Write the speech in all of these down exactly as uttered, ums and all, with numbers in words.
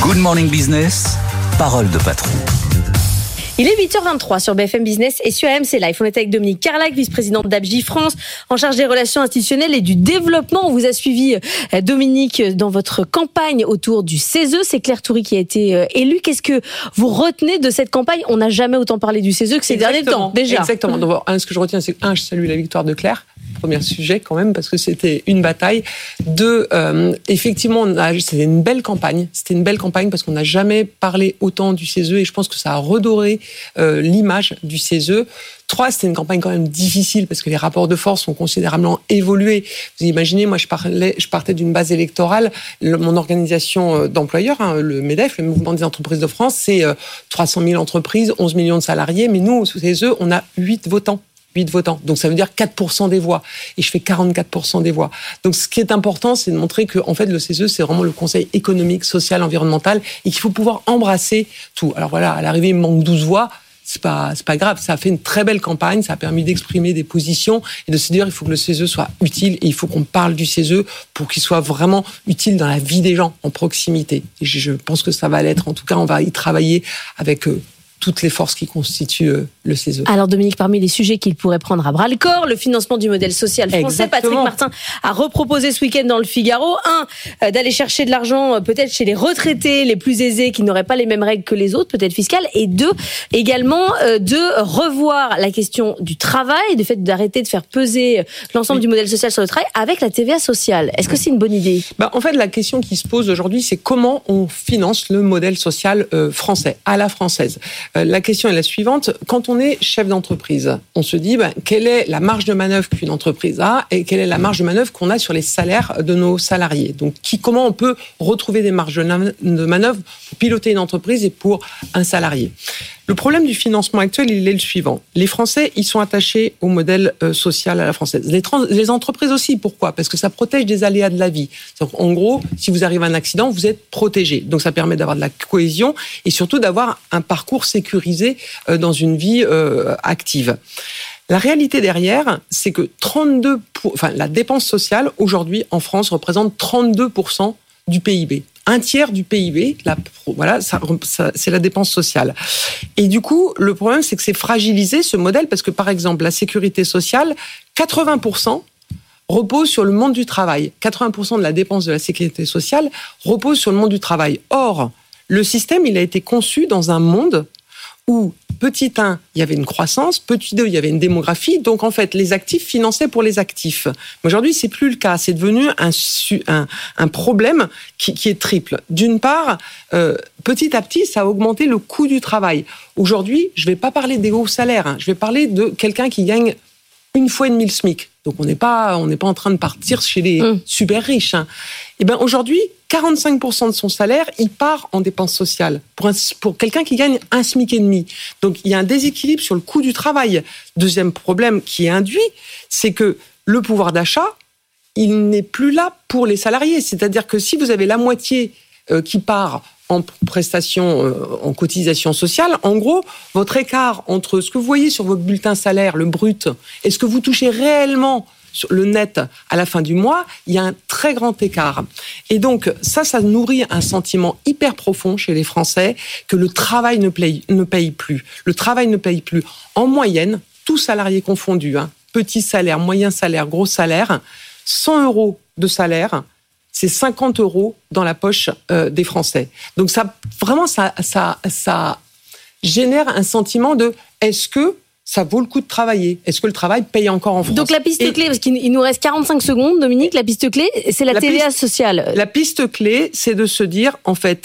Good Morning Business, parole de patron. Il est huit heures vingt-trois sur B F M Business et sur A M C Live. On est avec Dominique Carlac, vice-présidente d'A B J France, en charge des relations institutionnelles et du développement. On vous a suivi, Dominique, dans votre campagne autour du C E S E. C'est Claire Toury qui a été élue. Qu'est-ce que vous retenez de cette campagne ? On n'a jamais autant parlé du C E S E que ces Exactement. derniers temps, déjà. Exactement. Donc, un, ce que je retiens, c'est que, un, je salue la victoire de Claire. Premier sujet quand même, parce que c'était une bataille. Deux, euh, effectivement, on a, c'était une belle campagne. C'était une belle campagne parce qu'on n'a jamais parlé autant du C E S E et je pense que ça a redoré euh, l'image du C E S E. Trois, c'était une campagne quand même difficile parce que les rapports de force ont considérablement évolué. Vous imaginez, moi, je, parlais, je partais d'une base électorale. Le, mon organisation d'employeurs, hein, le MEDEF, le Mouvement des entreprises de France, c'est euh, trois cent mille entreprises, onze millions de salariés. Mais nous, au C E S E, on a huit votants. huit votants. Donc, ça veut dire quatre pour cent des voix. Et je fais quarante-quatre pour cent des voix. Donc, ce qui est important, c'est de montrer que, en fait, le C E S E, c'est vraiment le Conseil économique, social, environnemental et qu'il faut pouvoir embrasser tout. Alors voilà, à l'arrivée, il manque douze voix. C'est pas, c'est pas grave. Ça a fait une très belle campagne. Ça a permis d'exprimer des positions et de se dire, il faut que le C E S E soit utile et il faut qu'on parle du C E S E pour qu'il soit vraiment utile dans la vie des gens, en proximité. Et je pense que ça va l'être. En tout cas, on va y travailler avec eux. Toutes les forces qui constituent euh, le C E S E. Alors Dominique, parmi les sujets qu'il pourrait prendre à bras-le-corps, le financement du modèle social français. Exactement. Patrick Martin a reproposé ce week-end dans le Figaro, un, euh, d'aller chercher de l'argent euh, peut-être chez les retraités les plus aisés qui n'auraient pas les mêmes règles que les autres, peut-être fiscales, et deux, également euh, de revoir la question du travail, du fait d'arrêter de faire peser l'ensemble oui. du modèle social sur le travail avec la T V A sociale. Est-ce que c'est une bonne idée ? Bah, en fait, la question qui se pose aujourd'hui, c'est comment on finance le modèle social euh, français, à la française. La question est la suivante. Quand on est chef d'entreprise, on se dit ben, quelle est la marge de manœuvre qu'une entreprise a et quelle est la marge de manœuvre qu'on a sur les salaires de nos salariés. Donc, qui, comment on peut retrouver des marges de manœuvre pour piloter une entreprise et pour un salarié. Le problème du financement actuel, il est le suivant. Les Français, ils sont attachés au modèle euh, social à la française. Les, trans- les entreprises aussi, pourquoi ? Parce que ça protège des aléas de la vie. Donc, en gros, si vous arrivez à un accident, vous êtes protégé. Donc, ça permet d'avoir de la cohésion et surtout d'avoir un parcours sécurisé euh, dans une vie euh, active. La réalité derrière, c'est que trente-deux pour... enfin, la dépense sociale, aujourd'hui, en France, représente trente-deux pour cent du P I B. Un tiers du P I B, la, voilà, ça, ça, c'est la dépense sociale. Et du coup, le problème, c'est que c'est fragilisé ce modèle parce que, par exemple, la sécurité sociale, quatre-vingts pour cent repose sur le monde du travail. quatre-vingts pour cent de la dépense de la sécurité sociale repose sur le monde du travail. Or, le système, il a été conçu dans un monde où, petit un, il y avait une croissance, petit deux, il y avait une démographie, donc en fait, les actifs finançaient pour les actifs. Mais aujourd'hui, c'est plus le cas, c'est devenu un, un, un problème qui, qui est triple. D'une part, euh, petit à petit, ça a augmenté le coût du travail. Aujourd'hui, je ne vais pas parler des hauts salaires, hein, je vais parler de quelqu'un qui gagne une fois et demi le SMIC. Donc on n'est pas, on n'est pas en train de partir chez les mmh. super riches. Hein. Et ben aujourd'hui, quarante-cinq pour cent de son salaire, il part en dépenses sociales pour, un, pour quelqu'un qui gagne un SMIC et demi. Donc il y a un déséquilibre sur le coût du travail. Deuxième problème qui est induit, c'est que le pouvoir d'achat, il n'est plus là pour les salariés. C'est-à-dire que si vous avez la moitié euh, qui part en prestation, euh, en cotisation sociale, en gros, votre écart entre ce que vous voyez sur votre bulletin salaire, le brut, et ce que vous touchez réellement sur le net à la fin du mois, il y a un très grand écart. Et donc, ça, ça nourrit un sentiment hyper profond chez les Français que le travail ne paye, ne paye plus. Le travail ne paye plus. En moyenne, tous salariés confondus, hein, petit salaire, moyen salaire, gros salaire, cent euros de salaire, c'est cinquante euros dans la poche euh, des Français. Donc ça, vraiment, ça, ça, ça génère un sentiment de est-ce que ça vaut le coup de travailler ? Est-ce que le travail paye encore en France ? Donc la piste Et clé, parce qu'il nous reste quarante-cinq secondes, Dominique, la piste clé, c'est la, la T V A piste, sociale. La piste clé, c'est de se dire, en fait,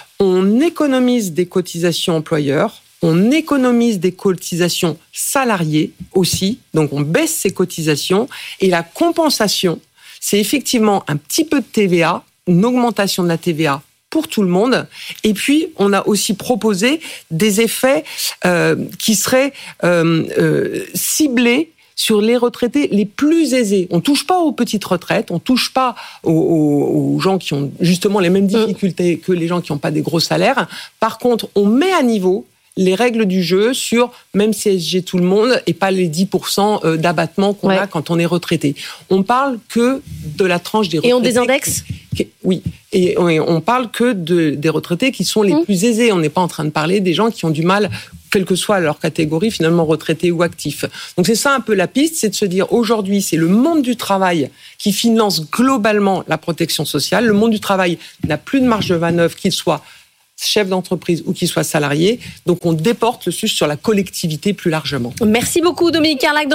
on économise des cotisations employeurs, on économise des cotisations salariés aussi, donc on baisse ces cotisations, et la compensation, c'est effectivement un petit peu de T V A, une augmentation de la T V A pour tout le monde. Et puis, on a aussi proposé des effets euh, qui seraient euh, euh, ciblés sur les retraités les plus aisés. On ne touche pas aux petites retraites, on ne touche pas aux, aux, aux gens qui ont justement les mêmes difficultés que les gens qui n'ont pas des gros salaires. Par contre, on met à niveau les règles du jeu sur même C S G tout le monde et pas les dix pour cent d'abattement qu'on ouais. a quand on est retraité. On parle que de la tranche des retraités. Et on désindexe ? Oui. Et on parle que de, des retraités qui sont les mmh. plus aisés. On n'est pas en train de parler des gens qui ont du mal, quelle que soit leur catégorie, finalement retraités ou actifs. Donc c'est ça un peu la piste, c'est de se dire aujourd'hui, c'est le monde du travail qui finance globalement la protection sociale. Le monde du travail n'a plus de marge de manœuvre, qu'il soit chef d'entreprise ou qu'il soit salarié. Donc on déporte le sujet sur la collectivité plus largement. Merci beaucoup Dominique Carlac.